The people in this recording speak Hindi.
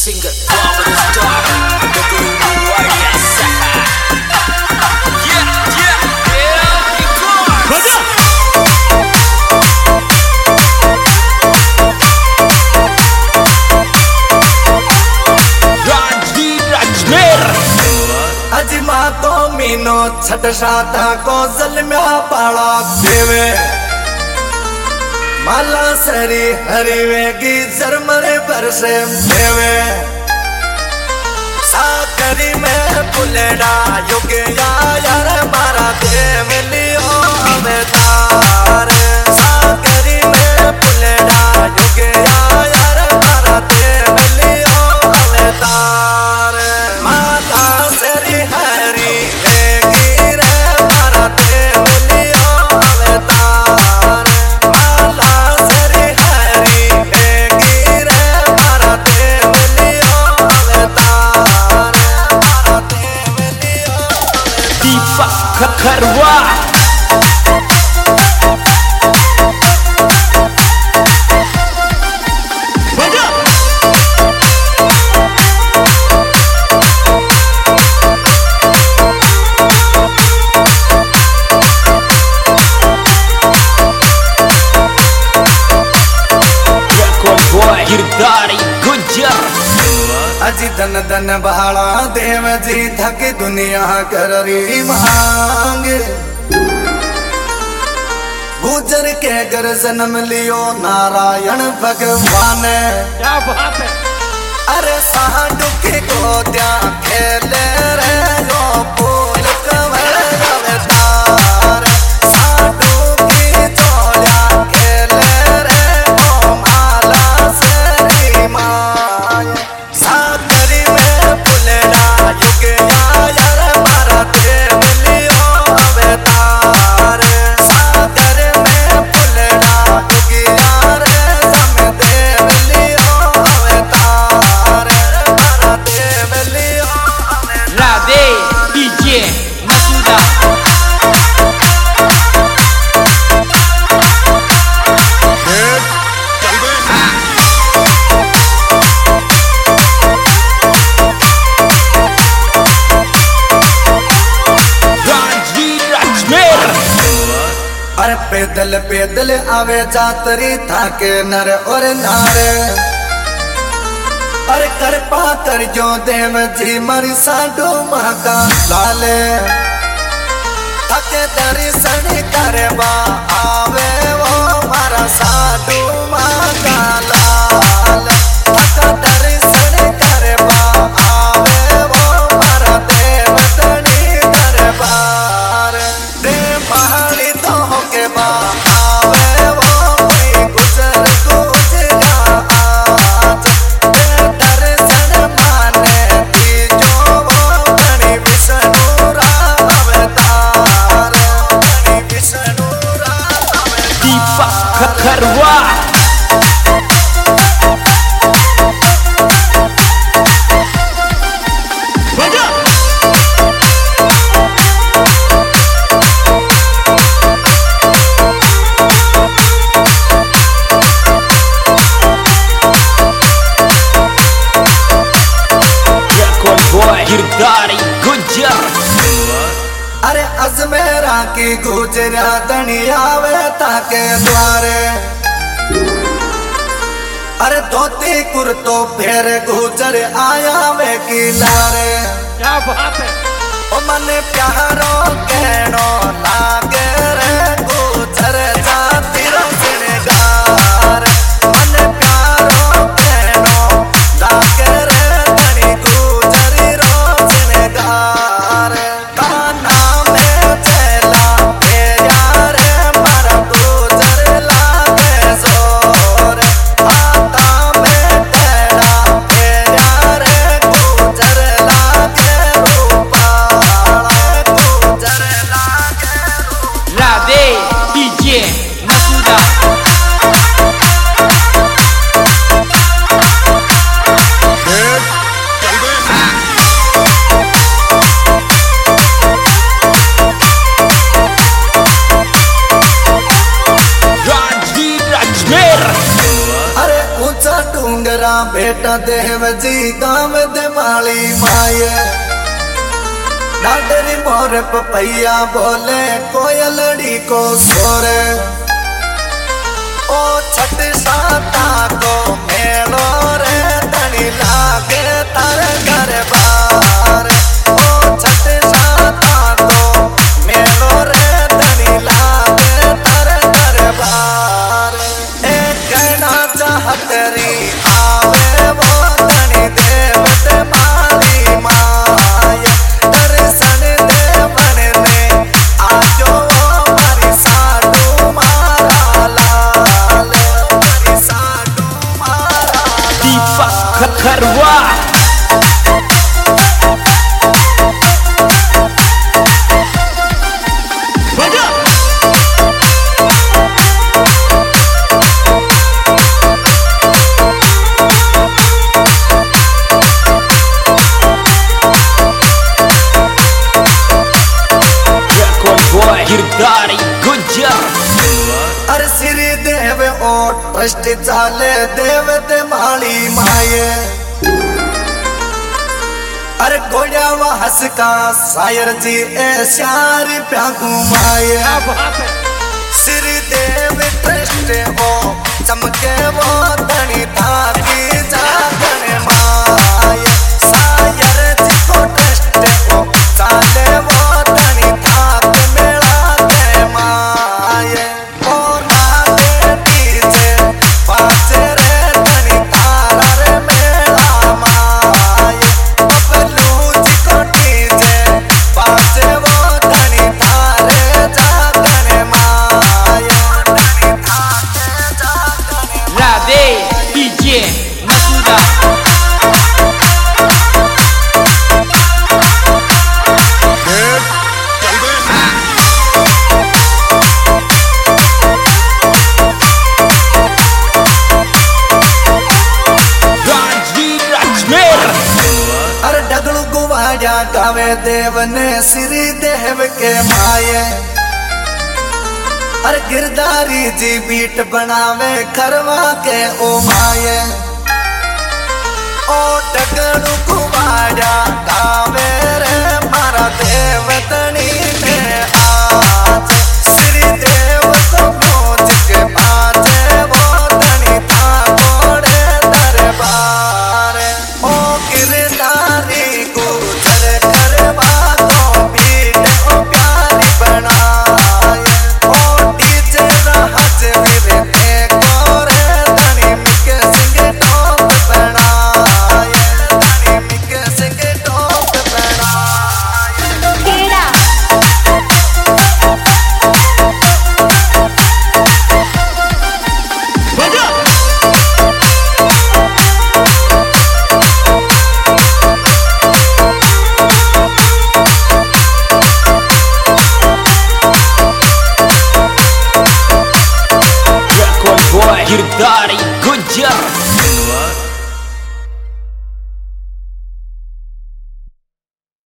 singer Robert Star the Guru Warriors. अजमा तो मीनो छठ शाता को जलम्या पाड़ा देवे माला सरी हरिवेगी जरमरे बरसे देवे साकरी में पुलेडा युगे यार मारा देव लियो अवतार साकरी में पुलेडा युगे यार मारा देव लियो अवतार माला सरी हरी वेगी रे मारा देव लियो अवतार माला सरी हरी वेगी रे मारा देव लियो अवतार मारा देव लियो Deepak Kakarwa. गिरदारी गुजर अजी धन धन बहाड़ा देव जी थक दुनिया कर री मांग गुजर के घर जन्म लियो नारायण भगवान। क्या बात है। अरे साडू के गोद्या खेले रे यो फूल कमल अवतार साडू की चोलिया खेले रे ओ माला सरी माय साकरी में पुलेडा युग यार मारा देव लियो अवतार साकर में पुलेडा युग यार सम देव लियो अवतार मारा देव लियो राधे डीजे मसूदा अरे पैदल पैदल आवे जातरी थाके नर और नारे अरे कर पातर जो देव जी मरी साडू माता लाले थके दर्शन करवा आवे वो मारा साडू माता लाल थका दर्शन करवा आवे वो मारा देव धनी दरबार दे पहाड़ी तो के बा आवे वो कोई गुजर गुजरा आज दे दर्शन माने दी जो वो धनी विष्णु राम अवतार धनी विष्णु राम अवतार। दीपक खखरवा गिरदारी गुजर अरे अजमेरा की गुजरा दनिया वे ताके द्वारे अरे धोती कुर्तो फेर गुजर आया वे की लारे। क्या बात है। ओ मन प्यारो कहनो लागे रे गुजर जाती रसनगार मन प्यारो कहनो लागे रे धनी गुजरी रोशनगार काना में चला तेरा रे मारा गुजर लागे जोर आता में तेरा तेरा रे गुजर लागे रूपाला गुजर लागे राधे बेटा देव जी गाँव दे माली माये डाडरी मोर पपैया बोले कोयलड़ी को सोरे ओ छठ साता को मेलो रे तनी लागे तारे घर बार ओ छठ साता को मेलो रे तनी लागे तारे घर बार एक कहना चाहत री आवे वो तनी देव ते माली माया दर्शन देवन ने आजो मारी साडू मारा लाल मारी साडू मारा दीपक खरवा गिरदारी गुज्जा अरे श्री देव ओ ट्रस्ट चाले देव ते माली माये अरे गोया हंस का शायर जी ए श्यार प्यागू माये श्री देव ट्रस्ट ओ चमके वो धनी थाकी जागण माये शायर जी को ट्रस्ट ओ चाले वो धनी थाक गावे देव ने श्री देव के माये अरे गिरधारी जी बीट बनावे खरवा के ओ माये ओ डगड़ू कुमारा गावे रे मारा देव तनी ने आज श्री देव को पहुंच के बाजे वो तनी था गोड़े दरबार ओ गिरधारी को गिरदारी गुज्जा